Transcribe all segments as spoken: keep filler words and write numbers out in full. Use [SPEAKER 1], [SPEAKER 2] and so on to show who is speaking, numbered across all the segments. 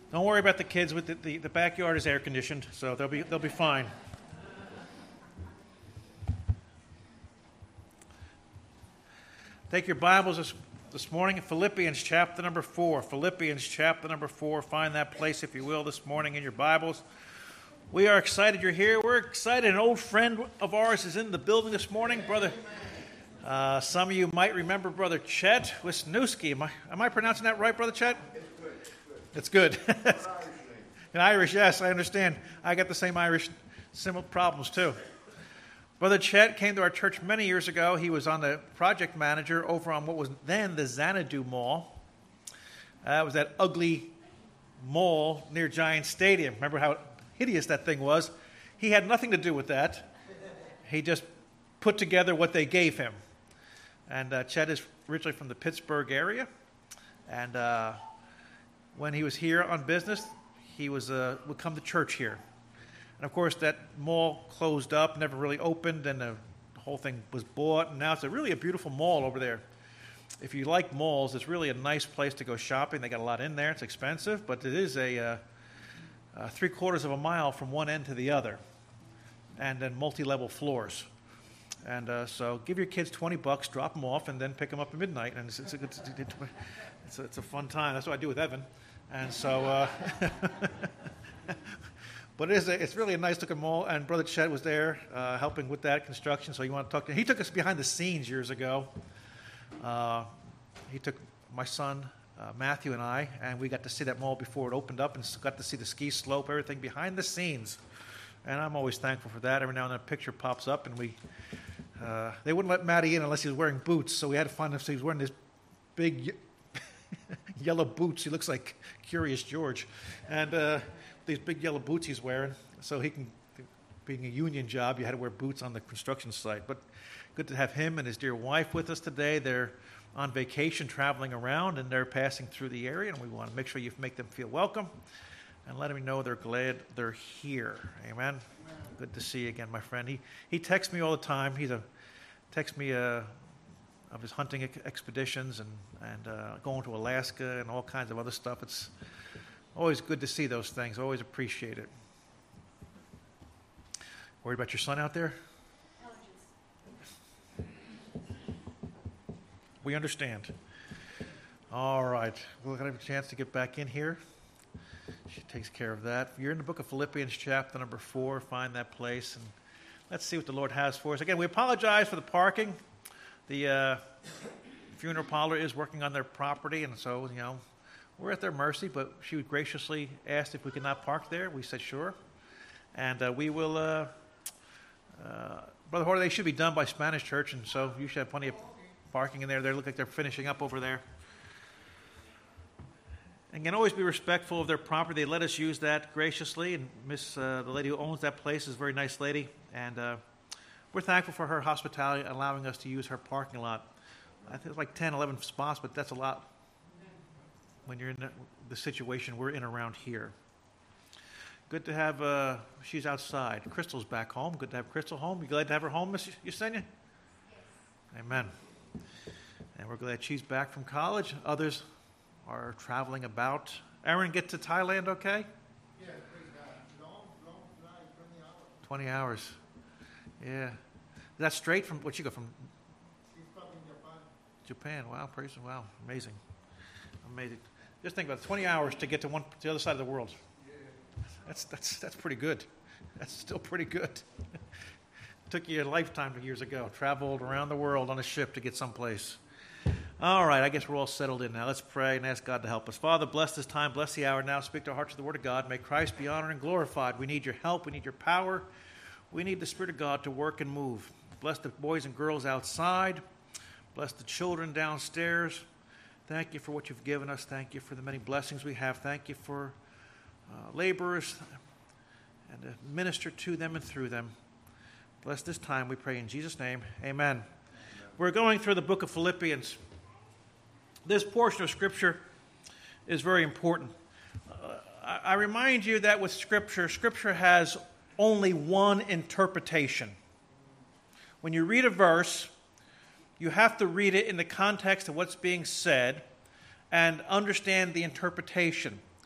[SPEAKER 1] Don't worry about the kids. With the, the, the backyard is air conditioned, so they'll be they'll be fine. Take your Bibles this, this morning, Philippians chapter number four. Philippians chapter number four. Find that place, if you will, this morning in your Bibles. We are excited you're here. We're excited. An old friend of ours is in the building this morning, brother. Uh, some of you might remember Brother Chet Wisniewski. Am I, am I pronouncing that right, Brother Chet? It's good. It's good. In Irish, yes, I understand. I got the same Irish similar problems too. Brother Chet came to our church many years ago. He was on the project manager over on what was then the Xanadu Mall. Uh, it was that ugly mall near Giant Stadium. Remember how hideous that thing was? He had nothing to do with that. He just put together what they gave him. And uh, Chet is originally from the Pittsburgh area. And uh, when he was here on business, he was uh, would come to church here. And, of course, that mall closed up, never really opened, and the whole thing was bought. And now it's a really a beautiful mall over there. If you like malls, it's really a nice place to go shopping. They got a lot in there. It's expensive, but it is a uh, uh, three-quarters of a mile from one end to the other, and then multi-level floors. And uh, so give your kids twenty bucks, drop them off, and then pick them up at midnight. And it's, it's, a, it's, it's, a, it's a fun time. That's what I do with Evan. And so... Uh, But it is a, it's really a nice-looking mall, and Brother Chet was there uh, helping with that construction, so you want to talk to him. He took us behind the scenes years ago. Uh, he took my son, uh, Matthew, and I, and we got to see that mall before it opened up and got to see the ski slope, everything behind the scenes. And I'm always thankful for that. Every now and then a picture pops up, and we uh, they wouldn't let Matty in unless he was wearing boots, so we had to find him. So he was wearing this big yellow boots. He looks like Curious George. And... Uh, these big yellow boots he's wearing, so he can, being a union job, you had to wear boots on the construction site. But good to have him and his dear wife with us today. They're on vacation, traveling around, and they're passing through the area, and we want to make sure you make them feel welcome and let them know they're glad they're here. Amen? Amen. Good to see you again, my friend. He he texts me all the time. He's a texts me uh, of his hunting ex- expeditions and, and uh, going to Alaska and all kinds of other stuff. It's always good to see those things. Always appreciate it. Worried about your son out there? Allergies. We understand. All right. We'll have a chance to get back in here. She takes care of that. You're in the book of Philippians, chapter number four. Find that place, and let's see what the Lord has for us. Again, we apologize for the parking. The uh, funeral parlor is working on their property, and so, you know, we're at their mercy, but she graciously asked if we could not park there. We said sure. And uh, we will, uh, uh, Brother Horta, they should be done by Spanish Church, and so you should have plenty of parking in there. They look like they're finishing up over there. And can always be respectful of their property. They let us use that graciously, and Miss, uh, the lady who owns that place is a very nice lady, and uh, we're thankful for her hospitality, allowing us to use her parking lot. I think it's like ten, eleven spots, but that's a lot when you're in the, the situation we're in around here. Good to have, uh, she's outside. Crystal's back home. Good to have Crystal home. You glad to have her home, Miss Yesenia? Yes. Amen. And we're glad she's back from college. Others are traveling about. Aaron, get to Thailand okay?
[SPEAKER 2] Yeah, long, long flight, twenty hours.
[SPEAKER 1] twenty hours. Yeah. Is that straight from, what you go from?
[SPEAKER 2] She's from Japan.
[SPEAKER 1] Japan. Wow, praise the wow. Amazing. Amazing. Just think about it, twenty hours to get to one to the other side of the world. Yeah. That's that's that's pretty good. That's still pretty good. Took you a lifetime years ago. Traveled around the world on a ship to get someplace. All right, I guess we're all settled in now. Let's pray and ask God to help us. Father, bless this time, bless the hour now. Speak to our hearts with the word of God. May Christ be honored and glorified. We need your help. We need your power. We need the Spirit of God to work and move. Bless the boys and girls outside. Bless the children downstairs. Thank you for what you've given us. Thank you for the many blessings we have. Thank you for uh, laborers and to minister to them and through them. Bless this time, we pray in Jesus' name. Amen. Amen. We're going through the book of Philippians. This portion of Scripture is very important. Uh, I, I remind you that with Scripture, Scripture has only one interpretation. When you read a verse, you have to read it in the context of what's being said and understand the interpretation.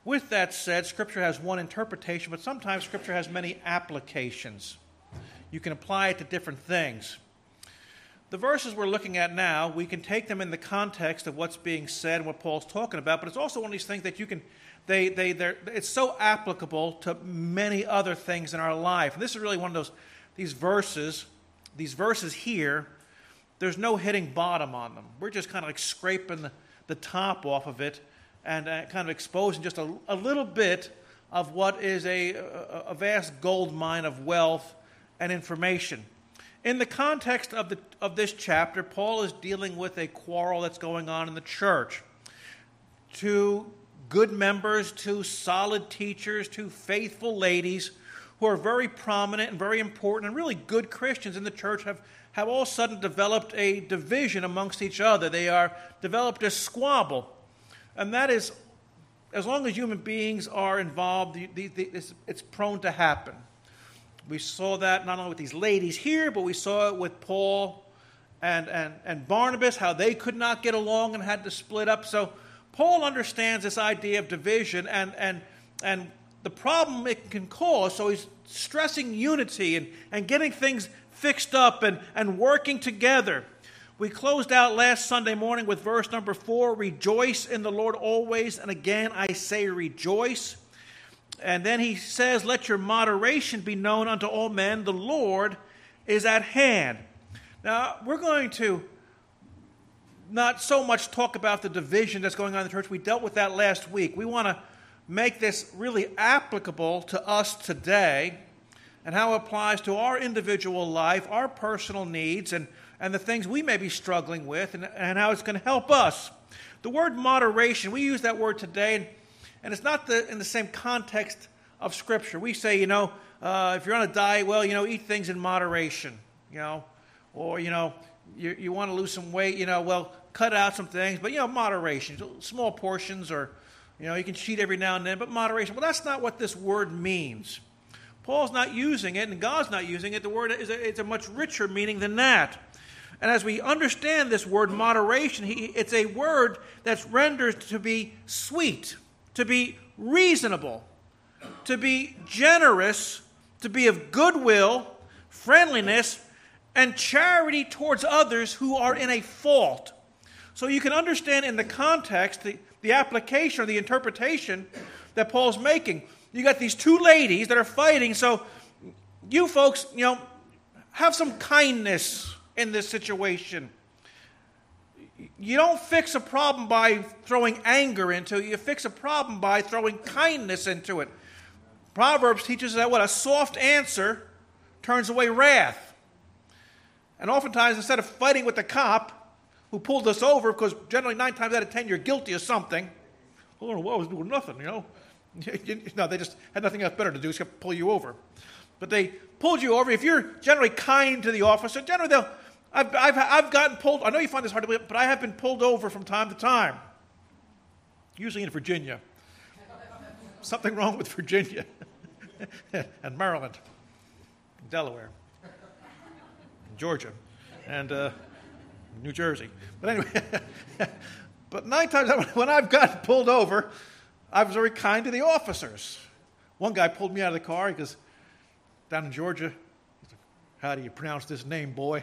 [SPEAKER 1] With that said, Scripture has one interpretation, but sometimes Scripture has many applications. You can apply it to different things. The verses we're looking at now, we can take them in the context of what's being said and what Paul's talking about, but it's also one of these things that you can, they, they, they're, it's so applicable to many other things in our life. And this is really one of those, these verses, these verses here, there's no hitting bottom on them. We're just kind of like scraping the, the top off of it and uh, kind of exposing just a, a little bit of what is a, a, a vast gold mine of wealth and information. In the context of, the, of this chapter, Paul is dealing with a quarrel that's going on in the church. Two good members, two solid teachers, two faithful ladies who are very prominent and very important and really good Christians in the church have, have all of a sudden developed a division amongst each other. They are developed a squabble. And that is, as long as human beings are involved, the, the, the, it's, it's prone to happen. We saw that not only with these ladies here, but we saw it with Paul and, and, and Barnabas, how they could not get along and had to split up. So Paul understands this idea of division and, and, and the problem it can cause. So he's stressing unity and, and getting things fixed up and, and working together. We closed out last Sunday morning with verse number four, rejoice in the Lord always, and again I say rejoice. And then he says, let your moderation be known unto all men. The Lord is at hand. Now, we're going to not so much talk about the division that's going on in the church. We dealt with that last week. We want to make this really applicable to us today and how it applies to our individual life, our personal needs, and, and the things we may be struggling with, and, and how it's going to help us. The word moderation, we use that word today, and And it's not the, in the same context of Scripture. We say, you know, uh, if you're on a diet, well, you know, eat things in moderation, you know. Or, you know, you, you want to lose some weight, you know, well, cut out some things. But, you know, moderation, small portions, or, you know, you can cheat every now and then. But moderation, well, that's not what this word means. Paul's not using it, and God's not using it. The word is a, it's a much richer meaning than that. And as we understand this word moderation, he, it's a word that's rendered to be sweet, to be reasonable, to be generous, to be of goodwill, friendliness, and charity towards others who are in a fault. So you can understand in the context, the, the application or the interpretation that Paul's making. You got these two ladies that are fighting, so you folks, you know, have some kindness in this situation. You don't fix a problem by throwing anger into it. You fix a problem by throwing kindness into it. Proverbs teaches that what a soft answer turns away wrath. And oftentimes, instead of fighting with the cop who pulled us over, because generally nine times out of ten you're guilty of something. Oh, well, I was doing nothing, you know. No, they just had nothing else better to do except pull you over. But they pulled you over. If you're generally kind to the officer, generally they'll... I've, I've, I've gotten pulled, I know you find this hard to believe, but I have been pulled over from time to time. Usually in Virginia. Something wrong with Virginia. And Maryland. And Delaware. And Georgia. And uh, New Jersey. But anyway, but nine times when I've gotten pulled over, I was very kind to the officers. One guy pulled me out of the car. He goes, down in Georgia, how do you pronounce this name, boy?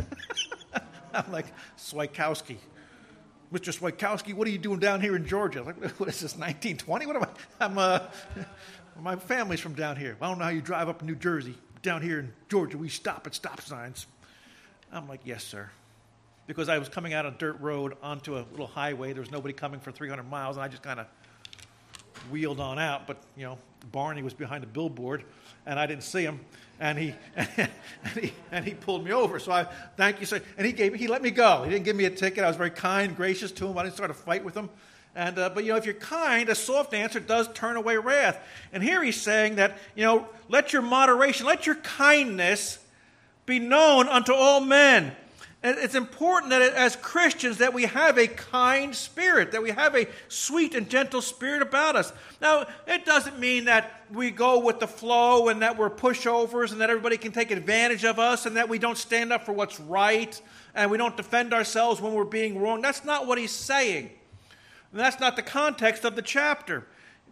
[SPEAKER 1] I'm like, Swikowski. Mister Swikowski, what are you doing down here in Georgia? I'm like, what is this, nineteen twenty? What am I? I'm, uh, my family's from down here. I don't know how you drive up in New Jersey. Down here in Georgia, we stop at stop signs. I'm like, yes, sir. Because I was coming out a dirt road onto a little highway. There was nobody coming for three hundred miles, and I just kind of wheeled on out. But, you know, Barney was behind a billboard, and I didn't see him. And he, and he and he pulled me over. So I thank you, sir. And he gave me, he let me go. He didn't give me a ticket. I was very kind, gracious to him. I didn't start a fight with him. And uh, but you know, if you're kind, a soft answer does turn away wrath. And here he's saying that, you know, let your moderation, let your kindness be known unto all men. And it's important that as Christians that we have a kind spirit, that we have a sweet and gentle spirit about us. Now, it doesn't mean that we go with the flow and that we're pushovers and that everybody can take advantage of us and that we don't stand up for what's right and we don't defend ourselves when we're being wrong. That's not what he's saying. And that's not the context of the chapter.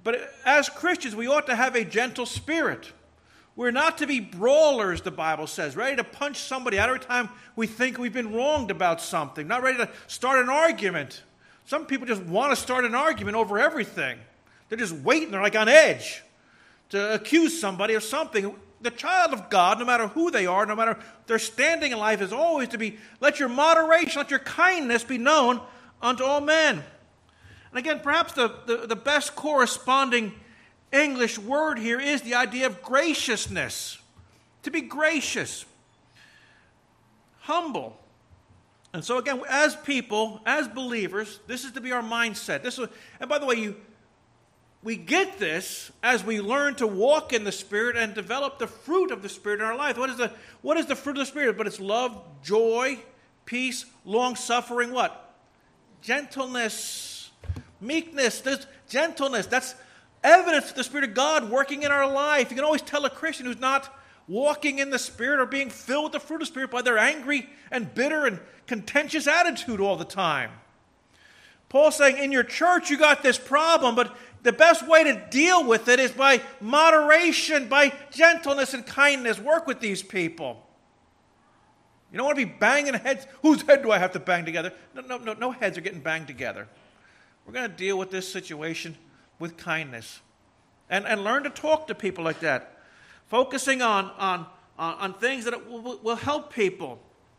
[SPEAKER 1] but as Christians, we ought to have a gentle spirit. We're not to be brawlers, the Bible says, ready to punch somebody out every time we think we've been wronged about something, not ready to start an argument. Some people just want to start an argument over everything. They're just waiting, they're like on edge to accuse somebody of something. The child of God, no matter who they are, no matter their standing in life, is always to be, let your moderation, let your kindness be known unto all men. And again, perhaps the, the, the best corresponding English word here is the idea of graciousness. To be gracious. Humble. And so again, as people, as believers, this is to be our mindset. This is, and by the way, you, we get this as we learn to walk in the Spirit and develop the fruit of the Spirit in our life. What is the, what is the fruit of the Spirit? But it's love, joy, peace, long-suffering, what? Gentleness, meekness, there's gentleness. That's evidence of the Spirit of God working in our life. You can always tell a Christian who's not walking in the Spirit or being filled with the fruit of the Spirit by their angry and bitter and contentious attitude all the time. Paul's saying, in your church you got this problem, but the best way to deal with it is by moderation, by gentleness and kindness. Work with these people. You don't want to be banging heads. Whose head do I have to bang together? No, no, no, no heads are getting banged together. We're going to deal with this situation with kindness. And, and learn to talk to people like that. Focusing on, on, on, on things that will, will help people.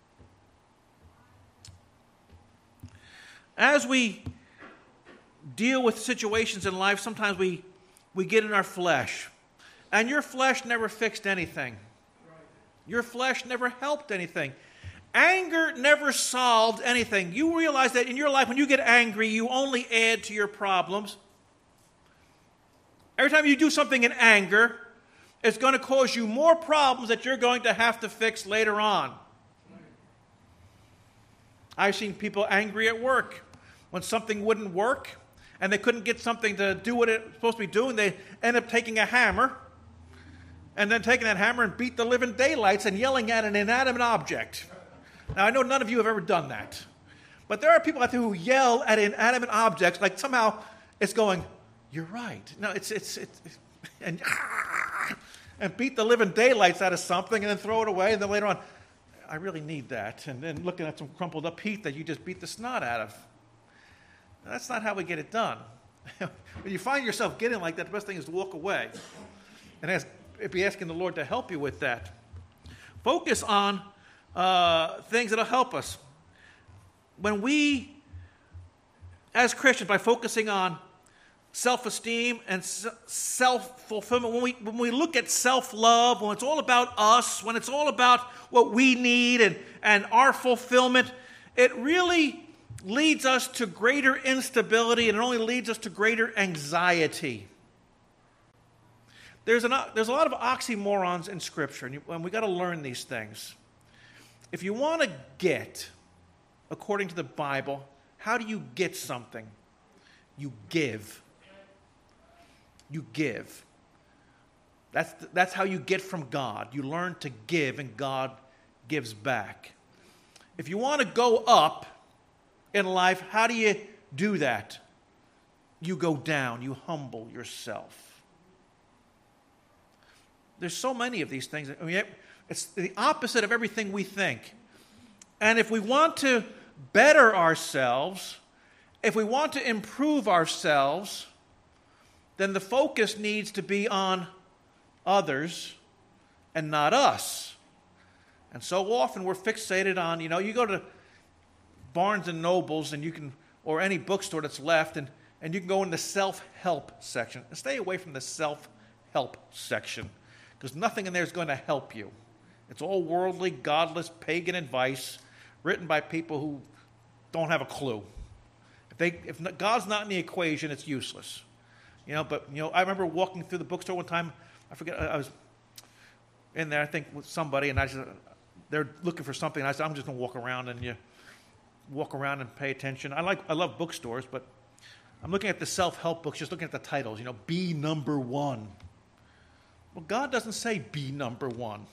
[SPEAKER 1] As we deal with situations in life, sometimes we, we get in our flesh. And your flesh never fixed anything. Your flesh never helped anything. Anger never solved anything. You realize that in your life, when you get angry, you only add to your problems. Every time you do something in anger, it's going to cause you more problems that you're going to have to fix later on. I've seen people angry at work when something wouldn't work and they couldn't get something to do what it's supposed to be doing. They end up taking a hammer and then taking that hammer and beat the living daylights and yelling at an inanimate object. Now, I know none of you have ever done that. But there are people out there who yell at inanimate objects like somehow it's going, you're right. No, it's, it's, it's, and, and beat the living daylights out of something and then throw it away. And then later on, I really need that. And then looking at some crumpled up heat that you just beat the snot out of. That's not how we get it done. When you find yourself getting like that, the best thing is to walk away. And ask, be asking the Lord to help you with that. Focus on uh, things that will help us. When we, as Christians, by focusing on self-esteem and self-fulfillment, when we, when we look at self-love, when it's all about us, when it's all about what we need and, and our fulfillment, it really leads us to greater instability, and it only leads us to greater anxiety. There's, an, there's a lot of oxymorons in Scripture, and, you, and we've got to learn these things. If you want to get, according to the Bible, how do you get something? You give. You give. That's, that's how you get from God. You learn to give, and God gives back. If you want to go up in life, how do you do that? You go down. You humble yourself. There's so many of these things. I mean, it's the opposite of everything we think. And if we want to better ourselves, if we want to improve ourselves, then the focus needs to be on others and not us. And so often we're fixated on, you know, you go to Barnes and Nobles and you can, or any bookstore that's left, and, and you can go in the self-help section. And stay away from the self-help section, because nothing in there is going to help you. It's all worldly, godless, pagan advice written by people who don't have a clue. If they, if God's not in the equation, it's useless. You know, but, you know, I remember walking through the bookstore one time. I forget, I was in there, I think, with somebody, and I said, they're looking for something, and I said, I'm just going to walk around, and you walk around and pay attention. I like, I love bookstores, but I'm looking at the self-help books, just looking at the titles, you know, be number one. Well, God doesn't say be number one.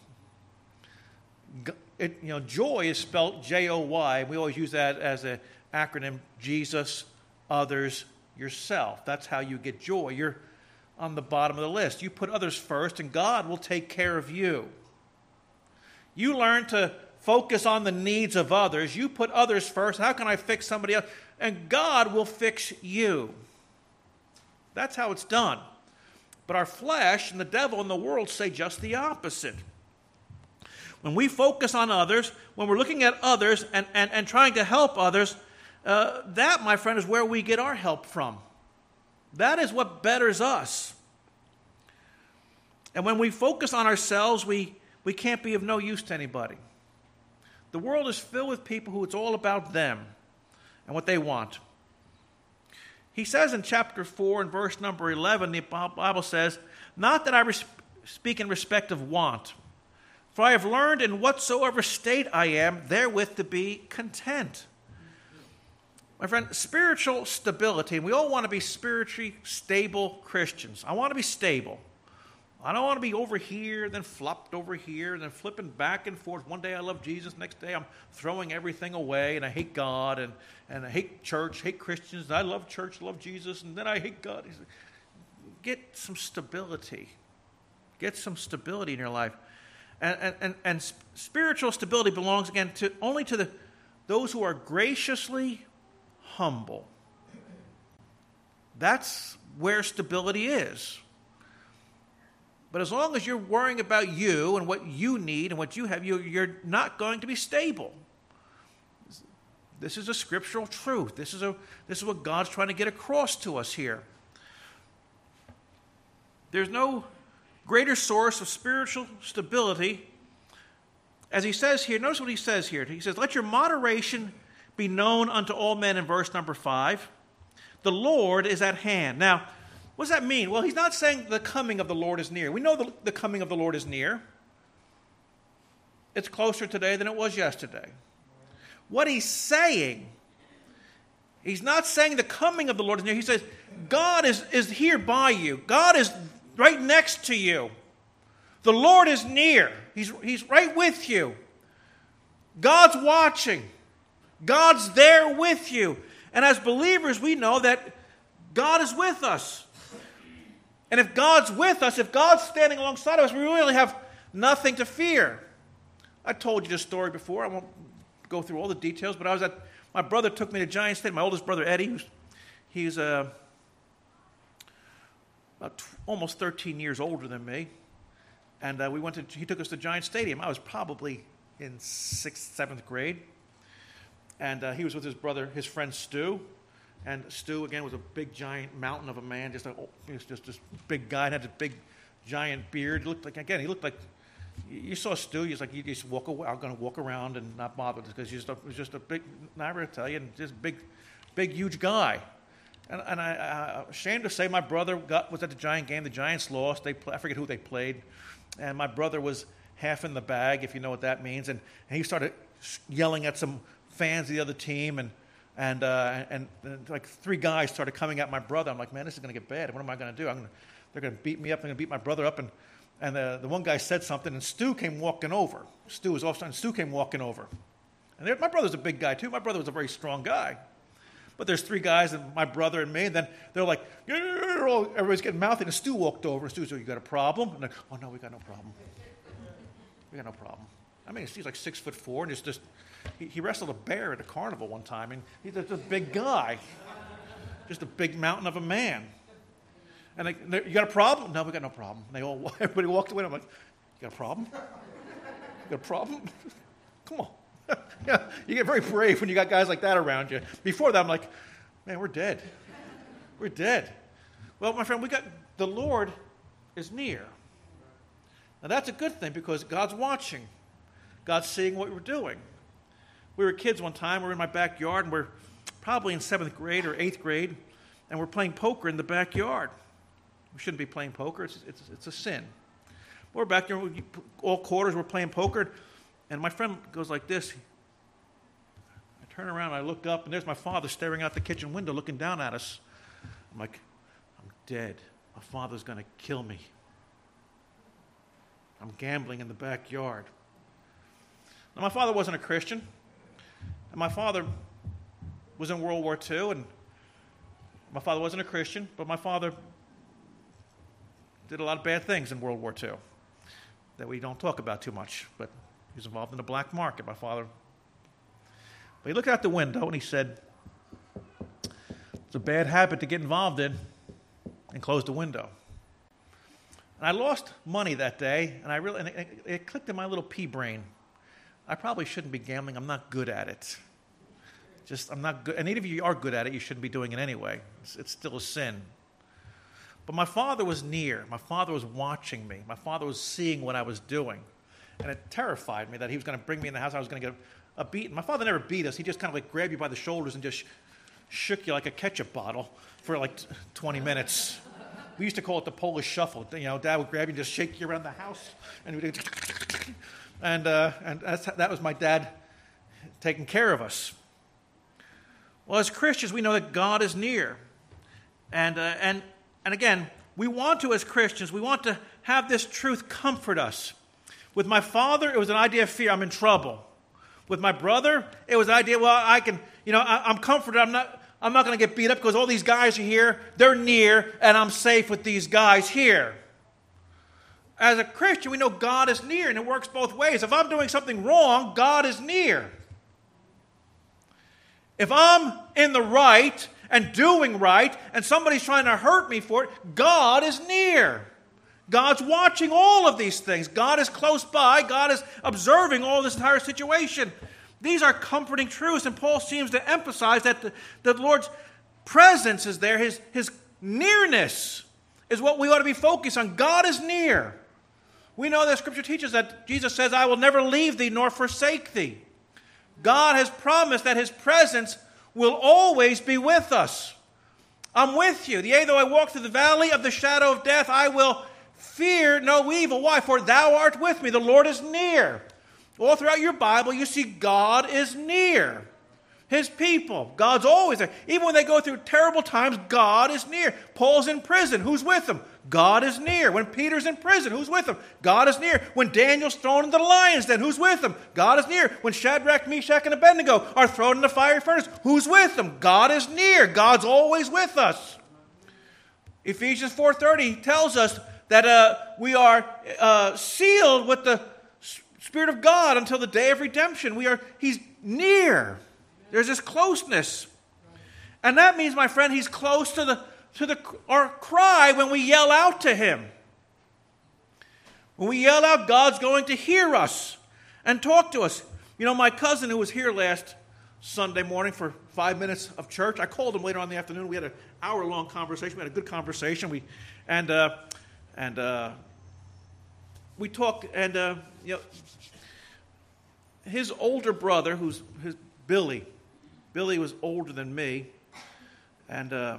[SPEAKER 1] It, you know, joy is spelled J O Y. We always use that as an acronym: Jesus, others, yourself. That's how you get joy. You're on the bottom of the list. You put others first, and God will take care of you. You learn to focus on the needs of others. You put others first. How can I fix somebody else? And God will fix you. That's how it's done. But our flesh and the devil and the world say just the opposite. When we focus on others, when we're looking at others and, and, and trying to help others, uh, that, my friend, is where we get our help from. That is what betters us. And when we focus on ourselves, we, we can't be of no use to anybody. The world is filled with people who it's all about them and what they want. He says in chapter four and verse number eleven, the Bible says, "Not that I res- speak in respect of want, for I have learned in whatsoever state I am, therewith to be content." My friend, spiritual stability, and we all want to be spiritually stable Christians. I want to be stable. I don't want to be over here, then flopped over here, then flipping back and forth. One day I love Jesus, next day I'm throwing everything away, and I hate God, and, and I hate church, hate Christians, and I love church, love Jesus, and then I hate God. Get some stability. Get some stability in your life. And, and, and, and spiritual stability belongs, again, to only to the those who are graciously humble. That's where stability is. But as long as you're worrying about you and what you need and what you have, you, you're not going to be stable. This is a scriptural truth. This is, a, this is what God's trying to get across to us here. There's no greater source of spiritual stability. As he says here, notice what he says here. He says, "Let your moderation be known unto all men," in verse number five. "The Lord is at hand." Now, what does that mean? Well, he's not saying the coming of the Lord is near. We know the, the coming of the Lord is near. It's closer today than it was yesterday. What he's saying, he's not saying the coming of the Lord is near. He says, God is, is here by you. God is right next to you. The Lord is near. He's, he's right with you. God's watching. God's there with you. And as believers, we know that God is with us. And if God's with us, if God's standing alongside of us, we really have nothing to fear. I told you this story before. I won't go through all the details, but I was at, my brother took me to Giant Stadium. My oldest brother, Eddie, who's, he's uh, about t- almost thirteen years older than me. And uh, we went to, he took us to Giant Stadium. I was probably in sixth, seventh grade. And uh, he was with his brother, his friend Stu. And Stu, again, was a big, giant mountain of a man. Just a, he was just this big guy. He had this big, giant beard. He looked like, again, he looked like, you saw Stu. He was like, you just walk away. I'm going to walk around and not bother because he was just a big, never tell you, and just big, big, huge guy. And, and I, I'm ashamed to say my brother got, was at the Giant game. The Giants lost. They play, I forget who they played. And my brother was half in the bag, if you know what that means. And, and he started yelling at some fans of the other team, and And, uh, and and like three guys started coming at my brother. I'm like, man, this is going to get bad. What am I going to do? I'm gonna, they're going to beat me up. They're going to beat my brother up. And and the, the one guy said something, and Stu came walking over. Stu was off, and Stu came walking over. And my brother's a big guy too. My brother was a very strong guy. But there's three guys, and my brother and me. And then they're like, everybody's getting mouthy. And Stu walked over. And Stu said, "You got a problem?" And they're, "Oh no, we got no problem. We got no problem." I mean, he's like six foot four, and it's just. He, he wrestled a bear at a carnival one time, and he's just a big guy, just a big mountain of a man. And they, you got a problem? No, we got no problem. And they all, everybody walked away. And I'm like, you got a problem? You got a problem? Come on. Yeah, you get very brave when you got guys like that around you. Before that, I'm like, man, we're dead. We're dead. Well, my friend, we got the Lord is near. Now that's a good thing because God's watching. God's seeing what we're doing. We were kids one time. We were in my backyard, and we're probably in seventh grade or eighth grade, and we're playing poker in the backyard. We shouldn't be playing poker. It's, it's, it's a sin. We're back there, all quarters, we're playing poker, and my friend goes like this. I turn around, and I look up, and there's my father staring out the kitchen window looking down at us. I'm like, I'm dead. My father's going to kill me. I'm gambling in the backyard. Now, my father wasn't a Christian. And my father was in World War Two, and my father wasn't a Christian, but my father did a lot of bad things in World War Two that we don't talk about too much, but he was involved in the black market, my father. But he looked out the window and he said, it's a bad habit to get involved in, and closed the window. And I lost money that day, and I really and it, it clicked in my little pea brain. I probably shouldn't be gambling. I'm not good at it. Just, I'm not good. And even if you are good at it, you shouldn't be doing it anyway. It's, it's still a sin. But my father was near. My father was watching me. My father was seeing what I was doing. And it terrified me that he was going to bring me in the house. I was going to get a, a beating. My father never beat us. He just kind of like grabbed you by the shoulders and just sh- shook you like a ketchup bottle for like twenty minutes. We used to call it the Polish shuffle. You know, Dad would grab you and just shake you around the house. And we'd and, uh, and that's, that was my dad taking care of us. Well, as Christians, we know that God is near. And, uh, and, and again, we want to, as Christians, we want to have this truth comfort us. With my father, it was an idea of fear. I'm in trouble. With my brother, it was an idea, well, I can, you know, I, I'm comforted. I'm not, I'm not going to get beat up because all these guys are here. They're near, and I'm safe with these guys here. As a Christian, we know God is near, and it works both ways. If I'm doing something wrong, God is near. If I'm in the right and doing right, and somebody's trying to hurt me for it, God is near. God's watching all of these things. God is close by. God is observing all this entire situation. These are comforting truths, and Paul seems to emphasize that the, the Lord's presence is there. His, his nearness is what we ought to be focused on. God is near. We know that Scripture teaches that Jesus says, I will never leave thee nor forsake thee. God has promised that His presence will always be with us. I'm with you. Yea, though I walk through the valley of the shadow of death, I will fear no evil. Why? For thou art with me. The Lord is near. All throughout your Bible, you see God is near His people. God's always there. Even when they go through terrible times, God is near. Paul's in prison. Who's with him? God is near. When Peter's in prison, who's with him? God is near. When Daniel's thrown into the lion's den, who's with him? God is near. When Shadrach, Meshach, and Abednego are thrown in the fiery furnace, who's with them? God is near. God's always with us. Ephesians four thirty tells us that uh, we are uh, sealed with the Spirit of God until the day of redemption. We are, He's near. There's this closeness. And that means, my friend, He's close to the to the our cry when we yell out to Him. When we yell out, God's going to hear us and talk to us. You know, my cousin who was here last Sunday morning for five minutes of church, I called him later on in the afternoon. We had an hour-long conversation. We had a good conversation. We and uh, and uh, we talked, and uh, you know, his older brother, who's his Billy. Billy was older than me, and uh,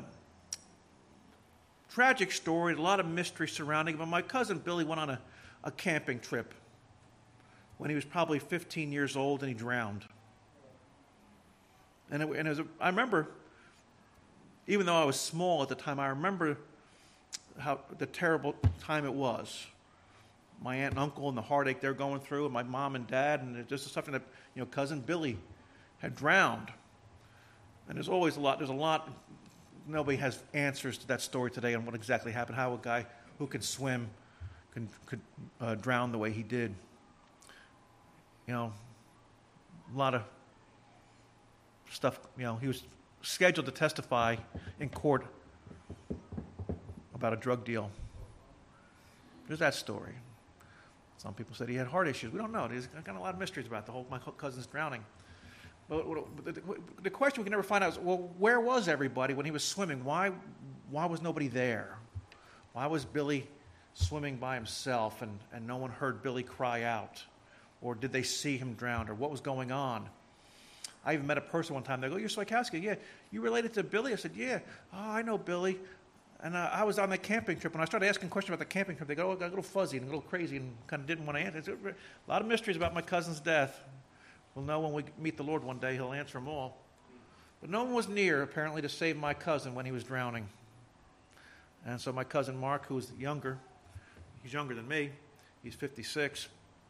[SPEAKER 1] tragic story, a lot of mystery surrounding it. But my cousin Billy went on a, a camping trip when he was probably fifteen years old, and he drowned. And, it, and it was a, I remember, even though I was small at the time, I remember how the terrible time it was. My aunt and uncle and the heartache they're going through, and my mom and dad, and this is something that, you know, cousin Billy had drowned. And there's always a lot, there's a lot, nobody has answers to that story today on what exactly happened, how a guy who can swim can, could uh, drown the way he did. You know, a lot of stuff, you know, he was scheduled to testify in court about a drug deal. There's that story. Some people said he had heart issues. We don't know. There's kind of a lot of mysteries about the whole my cousin's drowning. But the question we can never find out is, well, where was everybody when he was swimming? Why, why was nobody there? Why was Billy swimming by himself and, and no one heard Billy cry out? Or did they see him drown? Or what was going on? I even met a person one time. They go, you're Swikowski. Yeah, you related to Billy? I said, yeah. Oh, I know Billy. And uh, I was on that camping trip. When I started asking questions about the camping trip, they go, oh, I got a little fuzzy and a little crazy and kind of didn't want to answer. A lot of mysteries about my cousin's death. We'll know when we meet the Lord one day, He'll answer them all. But no one was near, apparently, to save my cousin when he was drowning. And so my cousin Mark, who was younger, he's younger than me, he's fifty-six.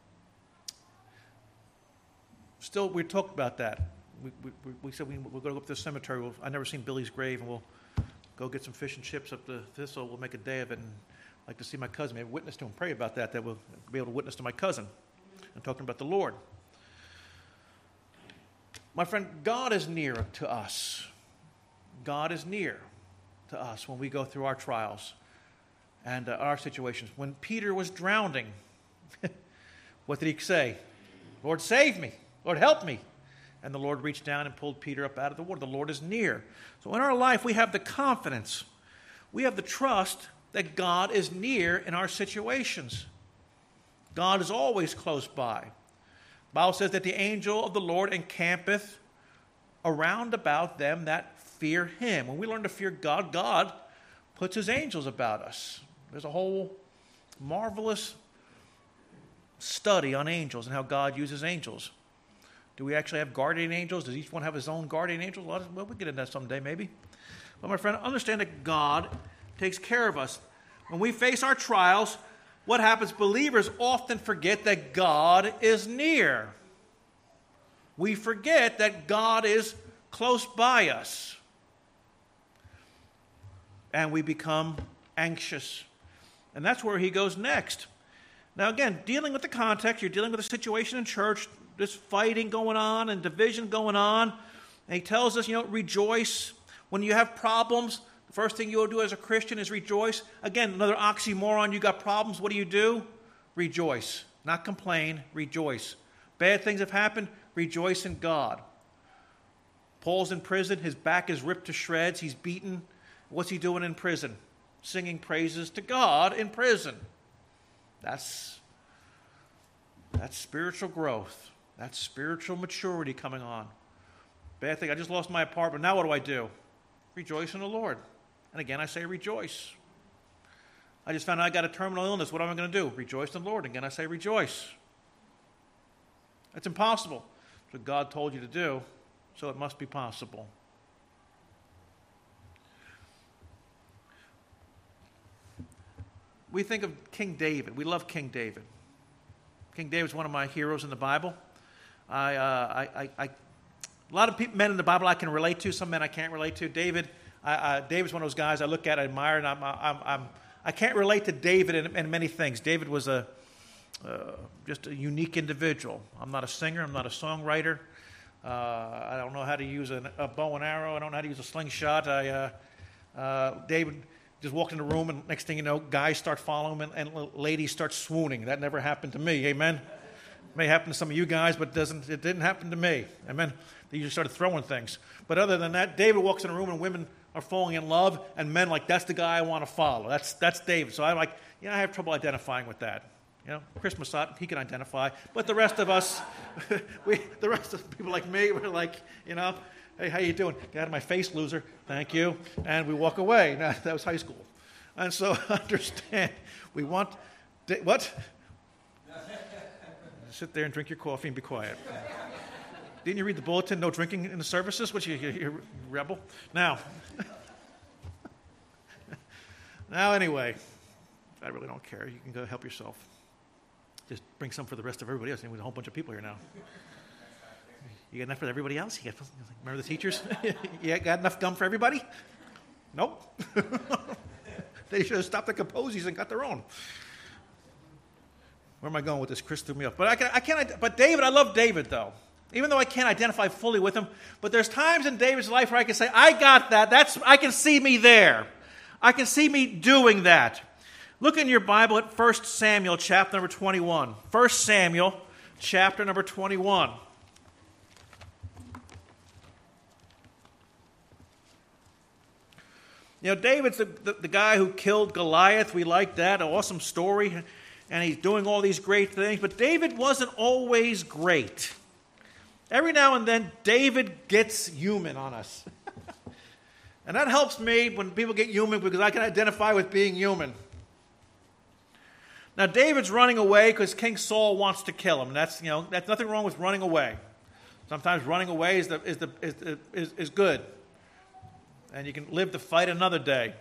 [SPEAKER 1] Still, we talked about that. We, we, we said we, we're going to go up to the cemetery. We'll, I've never seen Billy's grave, and we'll go get some fish and chips up the Thistle. We'll make a day of it. And like to see my cousin, maybe witness to him, pray about that, that we'll be able to witness to my cousin. I'm talking about the Lord. My friend, God is near to us. God is near to us when we go through our trials and uh, our situations. When Peter was drowning, what did he say? Lord, save me. Lord, help me. And the Lord reached down and pulled Peter up out of the water. The Lord is near. So in our life, we have the confidence, we have the trust that God is near in our situations. God is always close by. The Bible says that the angel of the Lord encampeth around about them that fear him. When we learn to fear God, God puts his angels about us. There's a whole marvelous study on angels and how God uses angels. Do we actually have guardian angels? Does each one have his own guardian angels? Well, we'll get into that someday maybe. But my friend, understand that God takes care of us. When we face our trials, what happens? Believers often forget that God is near. We forget that God is close by us. And we become anxious. And that's where he goes next. Now again, dealing with the context, you're dealing with a situation in church, there's fighting going on and division going on. And he tells us, you know, rejoice. When you have problems, the first thing you'll do as a Christian is rejoice. Again, another oxymoron. You got problems. What do you do? Rejoice. Not complain. Rejoice. Bad things have happened. Rejoice in God. Paul's in prison. His back is ripped to shreds. He's beaten. What's he doing in prison? Singing praises to God in prison. That's, that's spiritual growth. That's spiritual maturity coming on. Bad thing. I just lost my apartment. Now what do I do? Rejoice in the Lord. And again, I say rejoice. I just found out I got a terminal illness. What am I going to do? Rejoice in the Lord. Again, I say rejoice. It's impossible. It's what God told you to do, so it must be possible. We think of King David. We love King David. King David's one of my heroes in the Bible. I, uh, I, I, I a lot of people, men in the Bible I can relate to. Some men I can't relate to. David, I, I, David's one of those guys I look at, I admire, and I'm, I'm, I'm, I can't relate to David in, in many things. David was a uh, just a unique individual. I'm not a singer. I'm not a songwriter. Uh, I don't know how to use a, a bow and arrow. I don't know how to use a slingshot. I, uh, uh, David just walked in the room, and next thing you know, guys start following him, and, and ladies start swooning. That never happened to me. Amen. It may happen to some of you guys, but it doesn't. It didn't happen to me. Amen. They usually started throwing things. But other than that, David walks in a room and women are falling in love, and men like, that's the guy I want to follow. That's that's David. So I'm like, you know, I have trouble identifying with that. You know, Chris Massat, he can identify. But the rest of us, we, the rest of people like me, we're like, you know, hey, how you doing? Get out of my face, loser. Thank you. And we walk away. Now, that was high school. And so understand, we want, what? Sit there and drink your coffee and be quiet. Didn't you read the bulletin? No drinking in the services? What, you, you, you rebel? Now, now anyway, I really don't care. You can go help yourself. Just bring some for the rest of everybody else. There's a whole bunch of people here now. You got enough for everybody else? You got, remember the teachers? You got enough gum for everybody? Nope. They should have stopped the Composies and got their own. Where am I going with this? Chris threw me off. But I, can, I can't. But David, I love David though. Even though I can't identify fully with him, but there's times in David's life where I can say, I got that. That's I can see me there. I can see me doing that. Look in your Bible at First Samuel chapter number twenty-one. First Samuel chapter number twenty-one. You know, David's the, the, the guy who killed Goliath. We like that. An awesome story. And he's doing all these great things. But David wasn't always great. Every now and then, David gets human on us. And that helps me when people get human because I can identify with being human. Now, David's running away because King Saul wants to kill him. That's, you know, that's nothing wrong with running away. Sometimes running away is, the, is, the, is, is, is good. And you can live to fight another day.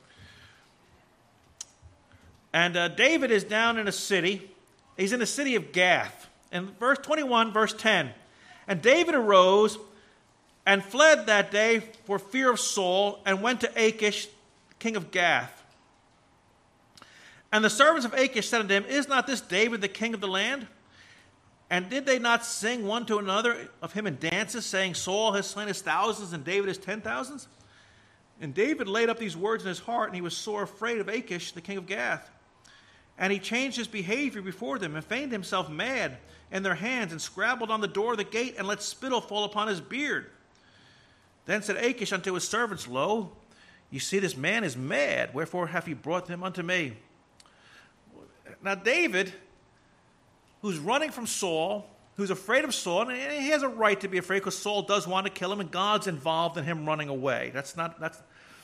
[SPEAKER 1] And uh, David is down in a city. He's in the city of Gath. In verse twenty-one, verse ten. And David arose and fled that day for fear of Saul and went to Achish, king of Gath. And the servants of Achish said unto him, Is not this David the king of the land? And did they not sing one to another of him in dances, saying, Saul has slain his thousands, and David his ten thousands? And David laid up these words in his heart, and he was sore afraid of Achish, the king of Gath. And he changed his behavior before them, and feigned himself mad in their hands, and scrabbled on the door of the gate, and let spittle fall upon his beard. Then said Achish unto his servants, Lo, you see this man is mad, wherefore hath he brought him unto me? Now David, who's running from Saul, who's afraid of Saul, and he has a right to be afraid because Saul does want to kill him, and God's involved in him running away. That's not that's.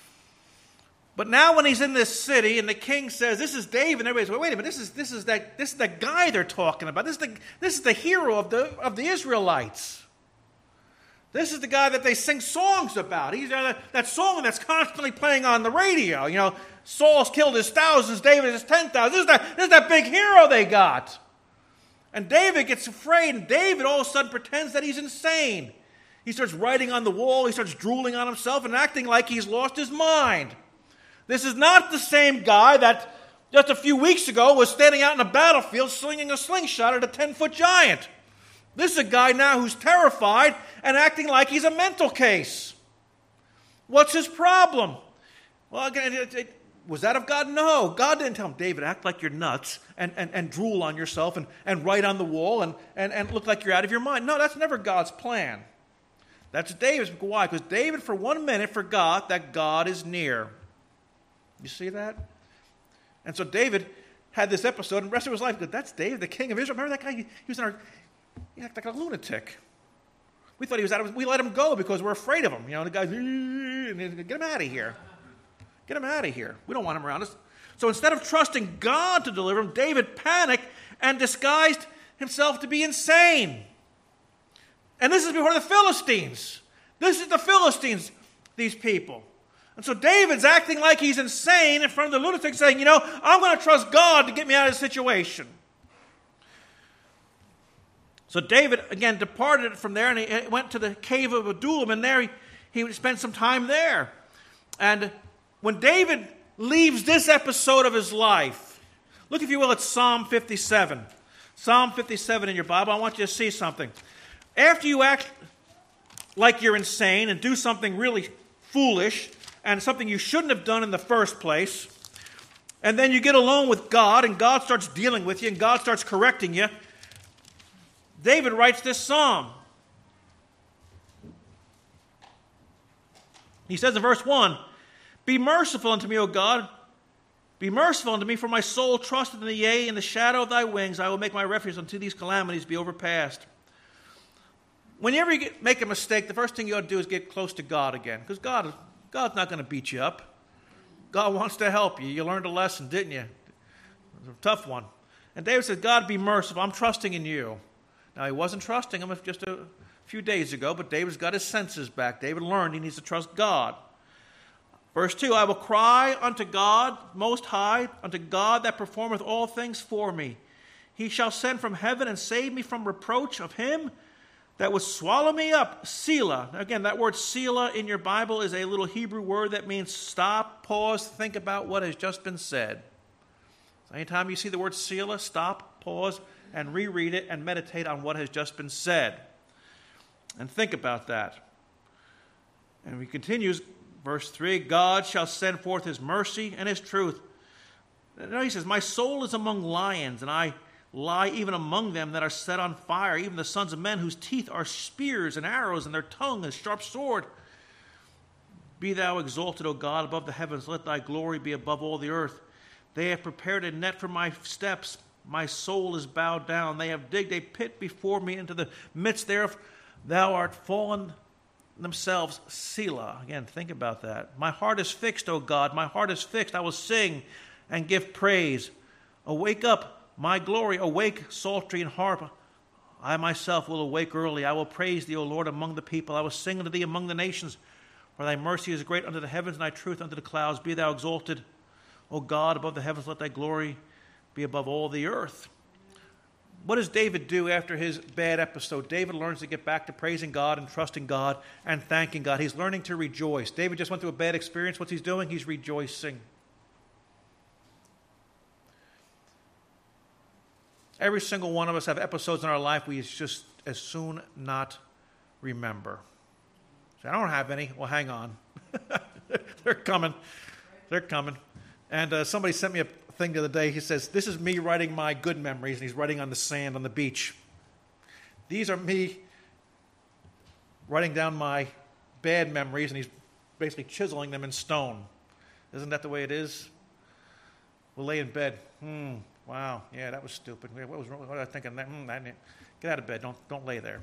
[SPEAKER 1] But now when he's in this city, and the king says, "This is David," and everybody's like, "Wait a minute, this is this is that this is the guy they're talking about. This is the this is the hero of the of the Israelites. This is the guy that they sing songs about. He's uh, that song that's constantly playing on the radio. You know, Saul's killed his thousands, David his ten thousands. This is that this is that big hero they got." And David gets afraid, and David all of a sudden pretends that he's insane. He starts writing on the wall, he starts drooling on himself and acting like he's lost his mind. This is not the same guy that just a few weeks ago was standing out in a battlefield slinging a slingshot at a ten-foot giant. This is a guy now who's terrified and acting like he's a mental case. What's his problem? Well, again, it, it, was that of God? No. God didn't tell him, David, act like you're nuts and, and, and drool on yourself and, and write on the wall and, and, and look like you're out of your mind. No, that's never God's plan. That's David's. Why? Because David for one minute forgot that God is near. You see that? And so David had this episode, and the rest of his life, goes, that's David, the king of Israel. Remember that guy? He, he was in our, he acted like a lunatic. We thought he was out of, we let him go because we're afraid of him. You know, the guy's, get him out of here. Get him out of here. We don't want him around us. So instead of trusting God to deliver him, David panicked and disguised himself to be insane. And this is before the Philistines. This is the Philistines, these people. And so David's acting like he's insane in front of the lunatic, saying, you know, I'm going to trust God to get me out of this situation. So David, again, departed from there, and he went to the cave of Adullam, and there he, he spent some time there. And when David leaves this episode of his life, look, if you will, at Psalm fifty-seven. Psalm fifty-seven in your Bible, I want you to see something. After you act like you're insane and do something really foolish and something you shouldn't have done in the first place, and then you get alone with God and God starts dealing with you and God starts correcting you, David writes this psalm. He says in verse one, Be merciful unto me, O God. Be merciful unto me, for my soul trusteth in thee. Yea, in the shadow of thy wings I will make my refuge until these calamities be overpast. Whenever you get, make a mistake, the first thing you ought to do is get close to God again. Because God, God's not going to beat you up. God wants to help you. You learned a lesson, didn't you? It was a tough one. And David says, God, be merciful. I'm trusting in you. Now, he wasn't trusting him just a few days ago, but David's got his senses back. David learned he needs to trust God. Verse two, I will cry unto God most high, unto God that performeth all things for me. He shall send from heaven and save me from reproach of him that would swallow me up. Selah. Now again, that word Selah in your Bible is a little Hebrew word that means stop, pause, think about what has just been said. So anytime you see the word Selah, stop, pause, and reread it and meditate on what has just been said. And think about that. And he continues, verse three, God shall send forth his mercy and his truth. Now he says, my soul is among lions, and I lie even among them that are set on fire, even the sons of men whose teeth are spears and arrows, and their tongue is sharp sword. Be thou exalted, O God, above the heavens. Let thy glory be above all the earth. They have prepared a net for my steps. My soul is bowed down. They have digged a pit before me into the midst thereof. Thou art fallen themselves. Selah. Again, think about that. My heart is fixed, O God. My heart is fixed. I will sing and give praise. Awake up, my glory. Awake, psaltery and harp. I myself will awake early. I will praise thee, O Lord, among the people. I will sing unto thee among the nations. For thy mercy is great unto the heavens, and thy truth unto the clouds. Be thou exalted, O God, above the heavens. Let thy glory be above all the earth. What does David do after his bad episode? David learns to get back to praising God and trusting God and thanking God. He's learning to rejoice. David just went through a bad experience. What's he doing? He's rejoicing. Every single one of us have episodes in our life we just as soon not remember. So I don't have any. Well, hang on. They're coming. They're coming. And uh, somebody sent me a thing the other day. He says, this is me writing my good memories, and he's writing on the sand on the beach. These are me writing down my bad memories, and he's basically chiseling them in stone. Isn't that the way it is? We'll lay in bed. Hmm, wow, yeah, that was stupid. What was, what was I thinking? Hmm, I get out of bed. Don't, don't lay there.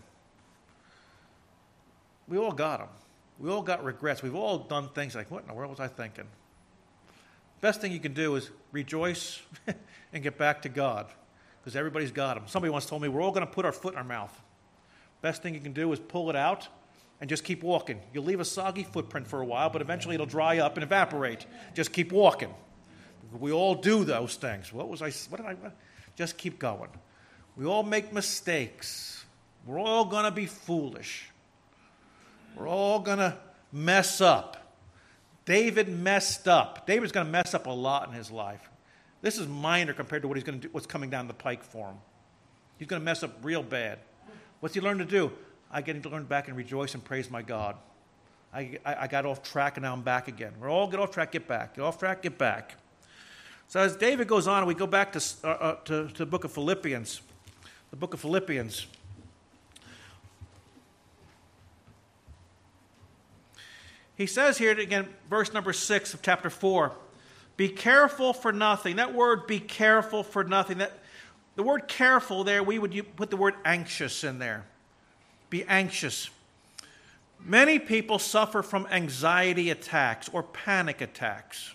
[SPEAKER 1] We all got them. We all got regrets. We've all done things like, what in the world was I thinking? Best thing you can do is rejoice and get back to God, because everybody's got them. Somebody once told me we're all going to put our foot in our mouth. Best thing you can do is pull it out and just keep walking. You'll leave a soggy footprint for a while, but eventually it'll dry up and evaporate. Just keep walking. We all do those things. What was I? What did I? Just keep going. We all make mistakes. We're all going to be foolish. We're all going to mess up. David messed up. David's going to mess up a lot in his life. This is minor compared to what he's going to do, what's coming down the pike for him. He's going to mess up real bad. What's he learned to do? I get to learn back and rejoice and praise my God. I, I, I got off track and now I'm back again. We're all get off track, get back. Get off track, get back. So as David goes on, we go back to, uh, uh, to, to the book of Philippians. The book of Philippians. He says here, again, verse number six of chapter four, be careful for nothing. That word, be careful for nothing. That, the word careful there, we would put the word anxious in there. Be anxious. Many people suffer from anxiety attacks or panic attacks.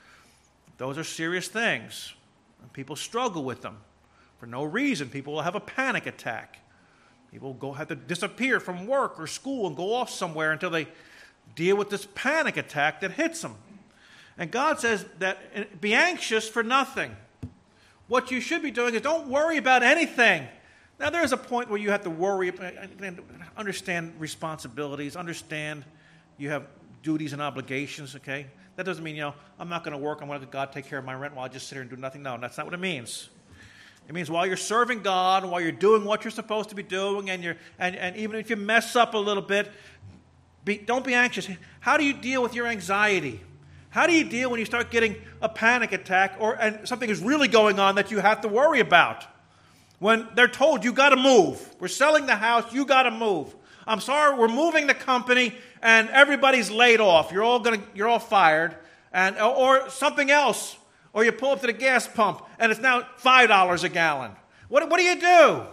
[SPEAKER 1] Those are serious things. People struggle with them. For no reason, people will have a panic attack. People go have to disappear from work or school and go off somewhere until they deal with this panic attack that hits them. And God says that be anxious for nothing. What you should be doing is don't worry about anything. Now, there's a point where you have to worry, understand responsibilities, understand you have duties and obligations, okay? That doesn't mean, you know, I'm not going to work, I'm going to let God take care of my rent while I just sit here and do nothing. No, that's not what it means. It means while you're serving God, while you're doing what you're supposed to be doing, and you're and, and even if you mess up a little bit, Be, don't be anxious. How do you deal with your anxiety? How do you deal when you start getting a panic attack or and something is really going on that you have to worry about? When they're told you got to move. We're selling the house, you got to move. I'm sorry, we're moving the company and everybody's laid off. You're all going to you're all fired and or something else. Or you pull up to the gas pump and it's now five dollars a gallon. What what do you do?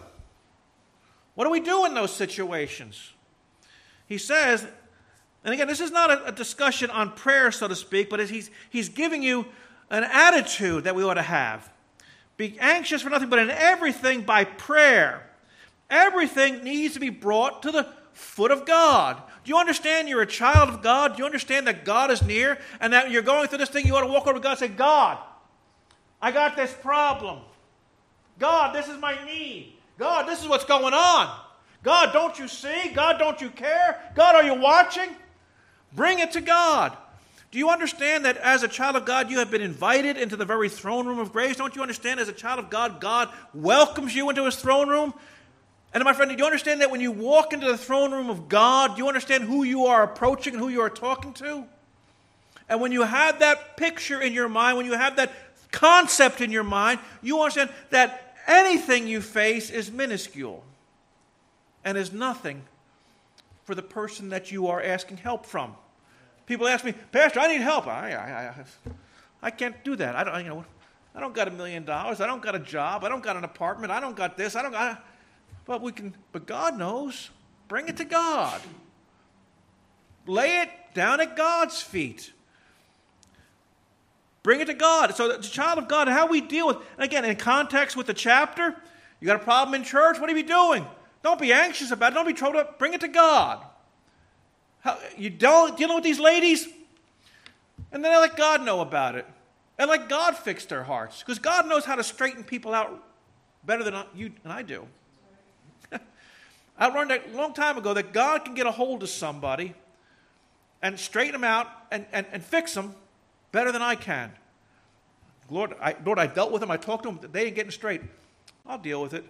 [SPEAKER 1] What do we do in those situations? He says, and again, this is not a, a discussion on prayer, so to speak, but he's, he's giving you an attitude that we ought to have. Be anxious for nothing, but in everything by prayer. Everything needs to be brought to the foot of God. Do you understand you're a child of God? Do you understand that God is near and that you're going through this thing? You ought to walk over to God and say, God, I got this problem. God, this is my need. God, this is what's going on. God, don't you see? God, don't you care? God, are you watching? Bring it to God. Do you understand that as a child of God, you have been invited into the very throne room of grace? Don't you understand as a child of God, God welcomes you into his throne room? And my friend, do you understand that when you walk into the throne room of God, do you understand who you are approaching and who you are talking to? And when you have that picture in your mind, when you have that concept in your mind, you understand that anything you face is minuscule and is nothing for the person that you are asking help from. People ask me, Pastor, I need help. I, I, I, I can't do that. I don't, you know, I don't got a million dollars. I don't got a job. I don't got an apartment. I don't got this. I don't got. But we can. But God knows. Bring it to God. Lay it down at God's feet. Bring it to God. So the child of God, how we deal with. And again, in context with the chapter, you got a problem in church. What are you doing? Don't be anxious about it. Don't be troubled up. Bring it to God. How, you don't dealing with these ladies? And then let God know about it. And let God fix their hearts. Because God knows how to straighten people out better than you and I do. I learned a long time ago that God can get a hold of somebody and straighten them out and, and, and fix them better than I can. Lord I, Lord, I dealt with them. I talked to them. They ain't getting straight. I'll deal with it.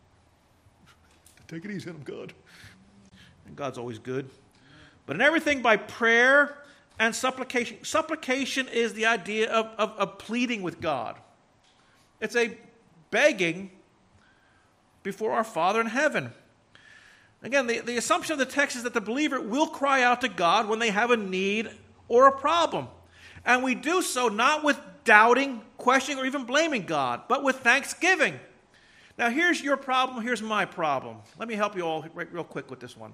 [SPEAKER 1] Take it easy on him, God. And God's always good. But in everything by prayer and supplication. Supplication is the idea of, of, of pleading with God. It's a begging before our Father in heaven. Again, the, the assumption of the text is that the believer will cry out to God when they have a need or a problem. And we do so not with doubting, questioning, or even blaming God, but with thanksgiving. Now, here's your problem. Here's my problem. Let me help you all right, real quick with this one.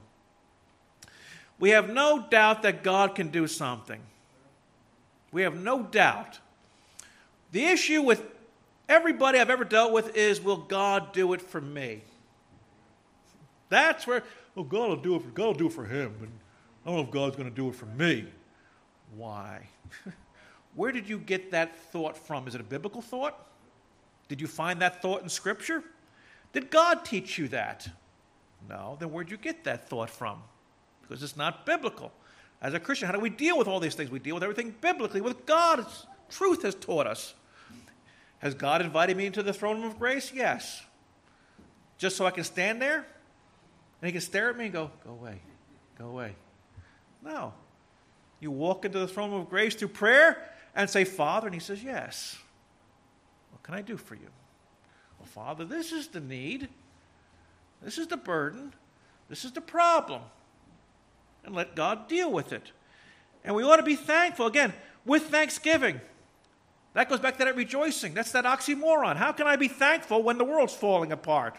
[SPEAKER 1] We have no doubt that God can do something. We have no doubt. The issue with everybody I've ever dealt with is, will God do it for me? That's where, oh, God will do it for, God will do it for him, and I don't know if God's going to do it for me. Why? Where did you get that thought from? Is it a biblical thought? Did you find that thought in Scripture? Did God teach you that? No. Then where'd you get that thought from? Because it's not biblical. As a Christian, how do we deal with all these things? We deal with everything biblically, with God's truth has taught us. Has God invited me into the throne room of grace? Yes. Just so I can stand there? And he can stare at me and go, go away, go away. No. You walk into the throne room of grace through prayer and say, Father, and he says, yes. What can I do for you? Well, Father, this is the need. This is the burden. This is the problem. And let God deal with it. And we ought to be thankful, again, with thanksgiving. That goes back to that rejoicing. That's that oxymoron. How can I be thankful when the world's falling apart?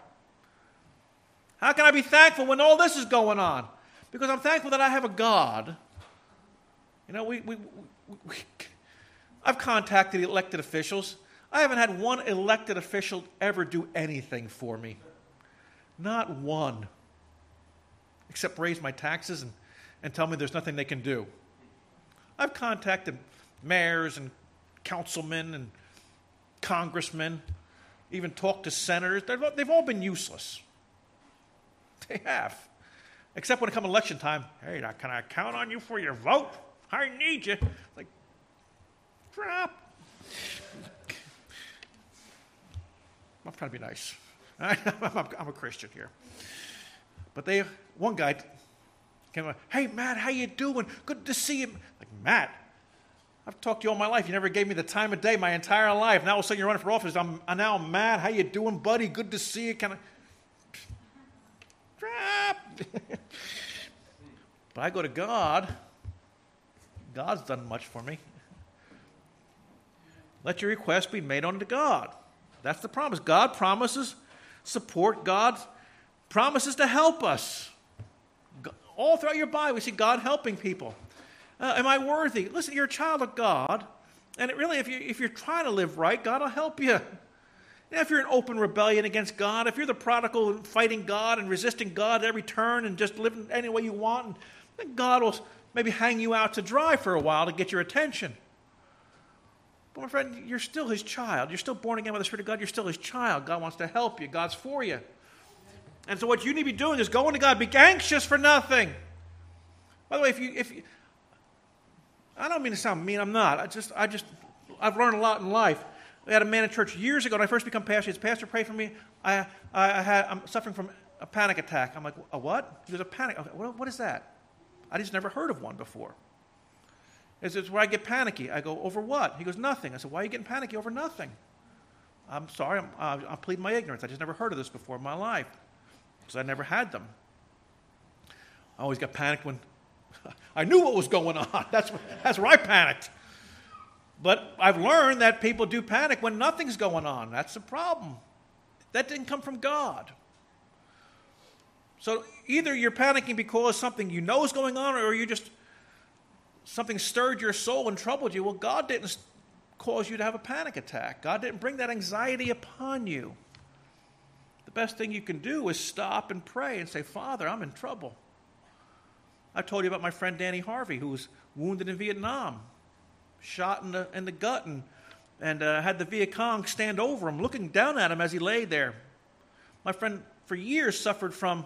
[SPEAKER 1] How can I be thankful when all this is going on? Because I'm thankful that I have a God. You know, we, we, we, we I've contacted elected officials. I haven't had one elected official ever do anything for me. Not one. Except raise my taxes and, and tell me there's nothing they can do. I've contacted mayors and councilmen and congressmen, even talked to senators. They've, they've all been useless. They have. Except when it comes election time, hey, now can I count on you for your vote? I need you. Like, drop. I'm trying to be nice. I'm, I'm a Christian here. But they, one guy came up, hey, Matt, how you doing? Good to see you. Like, Matt, I've talked to you all my life. You never gave me the time of day my entire life. Now all of a sudden you're running for office. I'm, I'm now Matt. How you doing, buddy? Good to see you. Kind of drop. But I go to God. God's done much for me. Let your request be made unto God. That's the promise. God promises support. God promises to help us. All throughout your Bible, we see God helping people. Uh, am I worthy? Listen, you're a child of God, and it really, if you if you're trying to live right, God will help you. And if you're in open rebellion against God, if you're the prodigal fighting God and resisting God at every turn and just living any way you want, then God will maybe hang you out to dry for a while to get your attention. But my friend, you're still his child. You're still born again by the Spirit of God. You're still his child. God wants to help you. God's for you. And so what you need to be doing is going to God. Be anxious for nothing. By the way, if you, if you, I don't mean to sound mean. I'm not. I just, I just, I've learned a lot in life. I had a man in church years ago when I first became pastor. His pastor prayed for me. I, I, I had, I'm suffering from a panic attack. I'm like, a what? He goes, a panic. Okay, what, what is that? I just never heard of one before. He says, where I get panicky. I go, over what? He goes, nothing. I said, why are you getting panicky over nothing? I'm sorry. I'm, uh, I'm pleading my ignorance. I just never heard of this before in my life because I never had them. I always got panicked when I knew what was going on. That's, that's where I panicked. But I've learned that people do panic when nothing's going on. That's the problem. That didn't come from God. So either you're panicking because something you know is going on, or you just, something stirred your soul and troubled you. Well, God didn't cause you to have a panic attack. God didn't bring that anxiety upon you. The best thing you can do is stop and pray and say, Father, I'm in trouble. I told you about my friend Danny Harvey, who was wounded in Vietnam, shot in the, in the gut, and, and uh, had the Viet Cong stand over him, looking down at him as he lay there. My friend, for years, suffered from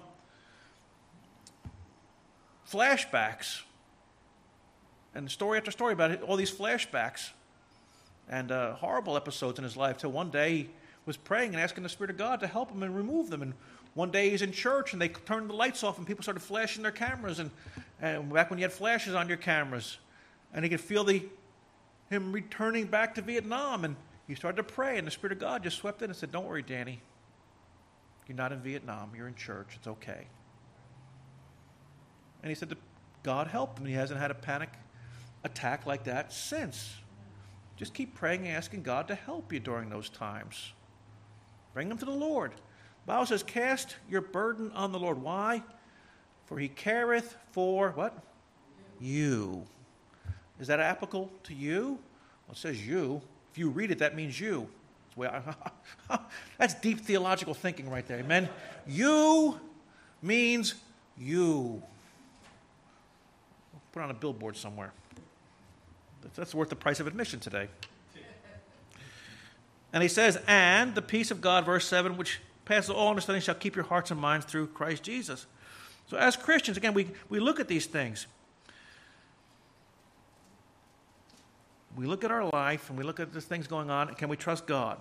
[SPEAKER 1] flashbacks. And story after story about it, all these flashbacks and uh, horrible episodes in his life, till one day he was praying and asking the Spirit of God to help him and remove them. And one day he's in church and they turned the lights off and people started flashing their cameras. And, and back when you had flashes on your cameras. And he could feel the him returning back to Vietnam. And he started to pray and the Spirit of God just swept in and said, don't worry, Danny. You're not in Vietnam. You're in church. It's okay. And he said, God helped him. He hasn't had a panic attack like that since. Just keep praying and asking God to help you during those times. Bring them to the Lord. The Bible says, cast your burden on the Lord. Why? For he careth for what? You. Is that applicable to you? Well, it says you. If you read it, that means you. That's, the way I, that's deep theological thinking right there. Amen? You means you. Put on a billboard somewhere. That's worth the price of admission today. And he says, and the peace of God, verse seven, which passes all understanding, shall keep your hearts and minds through Christ Jesus. So as Christians, again, we, we look at these things. We look at our life and we look at the things going on, and can we trust God?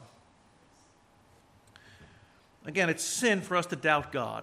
[SPEAKER 1] Again, it's sin for us to doubt God.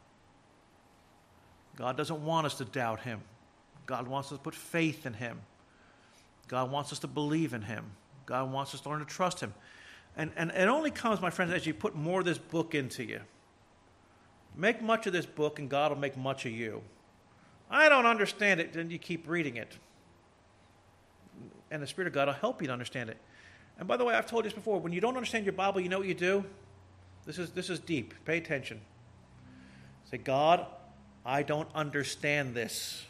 [SPEAKER 1] God doesn't want us to doubt him. God wants us to put faith in him. God wants us to believe in him. God wants us to learn to trust him. And, and it only comes, my friends, as you put more of this book into you. Make much of this book and God will make much of you. I don't understand it, then you keep reading it. And the Spirit of God will help you to understand it. And by the way, I've told you this before, when you don't understand your Bible, you know what you do? This is, this is deep. Pay attention. Say, God, I don't understand this.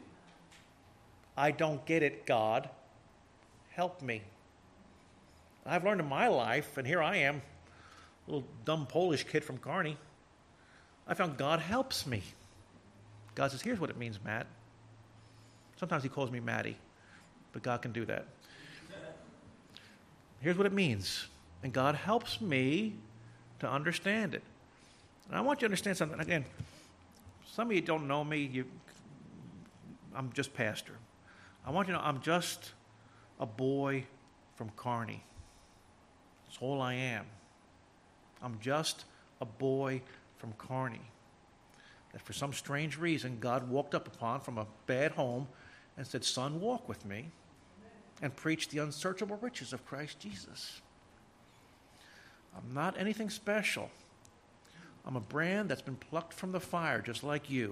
[SPEAKER 1] I don't get it, God. Help me. I've learned in my life, and here I am, a little dumb Polish kid from Kearney. I found God helps me. God says, here's what it means, Matt. Sometimes he calls me Matty, but God can do that. Here's what it means. And God helps me to understand it. And I want you to understand something. Again, some of you don't know me. You, I'm just pastor. I want you to know I'm just a boy from Kearney. That's all I am. I'm just a boy from Kearney that for some strange reason God walked up upon from a bad home and said, son, walk with me and preach the unsearchable riches of Christ Jesus. I'm not anything special. I'm a brand that's been plucked from the fire just like you.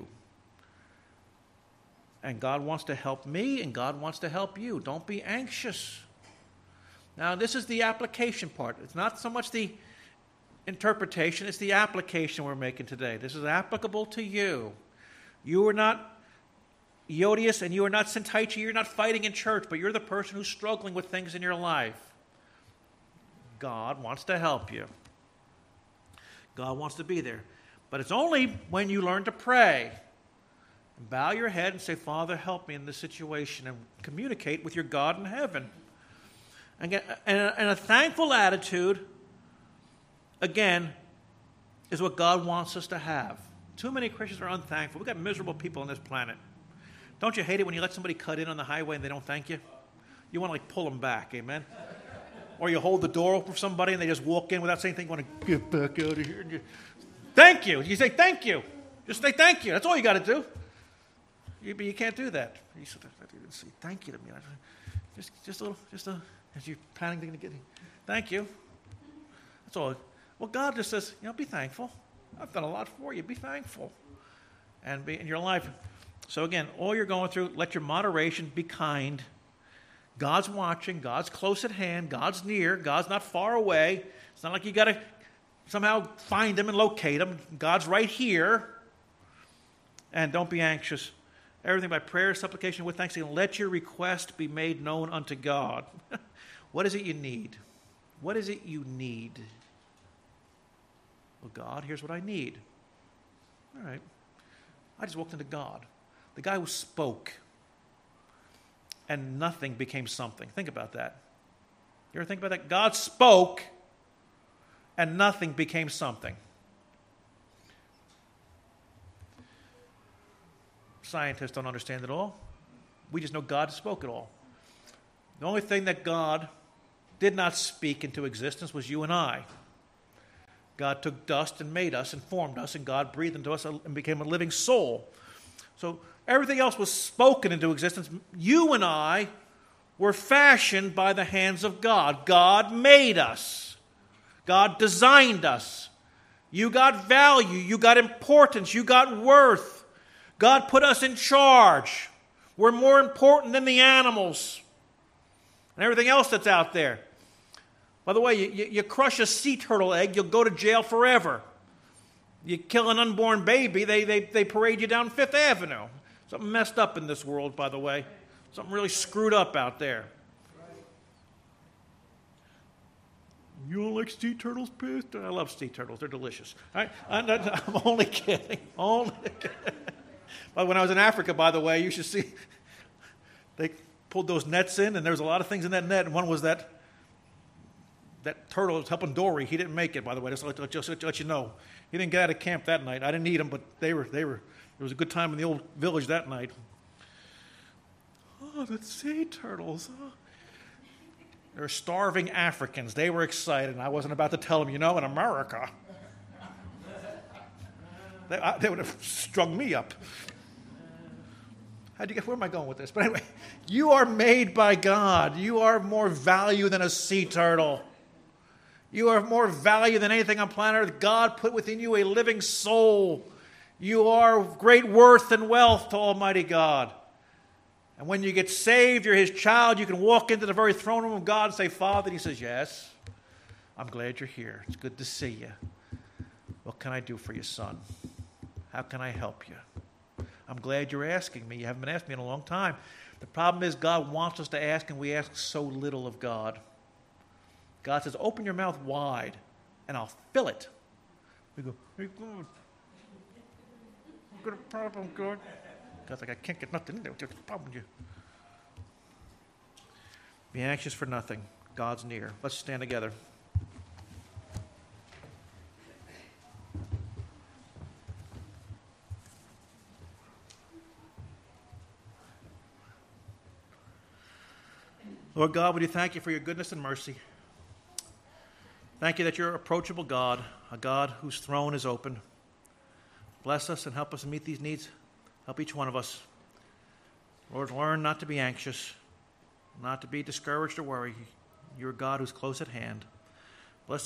[SPEAKER 1] And God wants to help me, and God wants to help you. Don't be anxious. Now, this is the application part. It's not so much the interpretation, it's the application we're making today. This is applicable to you. You are not Eodius, and you are not Sintaichi. You're not fighting in church, but you're the person who's struggling with things in your life. God wants to help you. God wants to be there. But it's only when you learn to pray. And bow your head and say, Father, help me in this situation, and communicate with your God in heaven. And a, and a thankful attitude, again, is what God wants us to have. Too many Christians are unthankful. We've got miserable people on this planet. Don't you hate it when you let somebody cut in on the highway and they don't thank you? You want to like pull them back, amen? Or you hold the door open for somebody and they just walk in without saying anything. You want to get back out of here. And you, thank you. You say thank you. Just say thank you. That's all you got to do. You, but you can't do that. You say thank you to me. Just, just a little, just a, as you're planning to get, thank you. That's all. Well, God just says, you know, be thankful. I've done a lot for you. Be thankful, and be in your life. So again, all you're going through, let your moderation be kind. God's watching. God's close at hand. God's near. God's not far away. It's not like you got to somehow find him and locate him. God's right here. And don't be anxious. Everything by prayer, supplication, with thanksgiving. Let your request be made known unto God. What is it you need? What is it you need? Well, God, here's what I need. All right. I just walked into God. The guy who spoke, and nothing became something. Think about that. You ever think about that? God spoke, and nothing became something. Scientists don't understand it all. We just know God spoke it all. The only thing that God did not speak into existence was you and I. God took dust and made us and formed us, and God breathed into us and became a living soul. So everything else was spoken into existence. You and I were fashioned by the hands of God. God made us. God designed us. You got value. You got importance. You got worth. God put us in charge. We're more important than the animals and everything else that's out there. By the way, you, you, you crush a sea turtle egg, you'll go to jail forever. You kill an unborn baby, they, they, they parade you down Fifth Avenue. Something messed up in this world, by the way. Something really screwed up out there. You don't like sea turtles, Pete? I love sea turtles. They're delicious. I, I'm, I'm only kidding. Only kidding. But when I was in Africa, by the way, you should see, they pulled those nets in, and there was a lot of things in that net, and one was that that turtle that was helping Dory. He didn't make it, by the way, just to let, just to let you know. He didn't get out of camp that night. I didn't need him, but they were, they were, it was a good time in the old village that night. Oh, the sea turtles. Oh. They're starving Africans. They were excited, and I wasn't about to tell them, you know, in America. They, I, they would have strung me up. How'd you get, where am I going with this? But anyway, you are made by God. You are more value than a sea turtle. You are of more value than anything on planet Earth. God put within you a living soul. You are of great worth and wealth to Almighty God. And when you get saved, you're His child, you can walk into the very throne room of God and say, Father, and He says, yes, I'm glad you're here. It's good to see you. What can I do for you, son? How can I help you? I'm glad you're asking me. You haven't been asking me in a long time. The problem is God wants us to ask, and we ask so little of God. God says, open your mouth wide, and I'll fill it. We go, hey, God, I've got a problem, God. God's like, I can't get nothing in there. What's the problem with you? Be anxious for nothing. God's near. Let's stand together. Lord God, we do thank you for your goodness and mercy. Thank you that you're an approachable God, a God whose throne is open. Bless us and help us to meet these needs. Help each one of us. Lord, learn not to be anxious, not to be discouraged or worried. You're a God who's close at hand.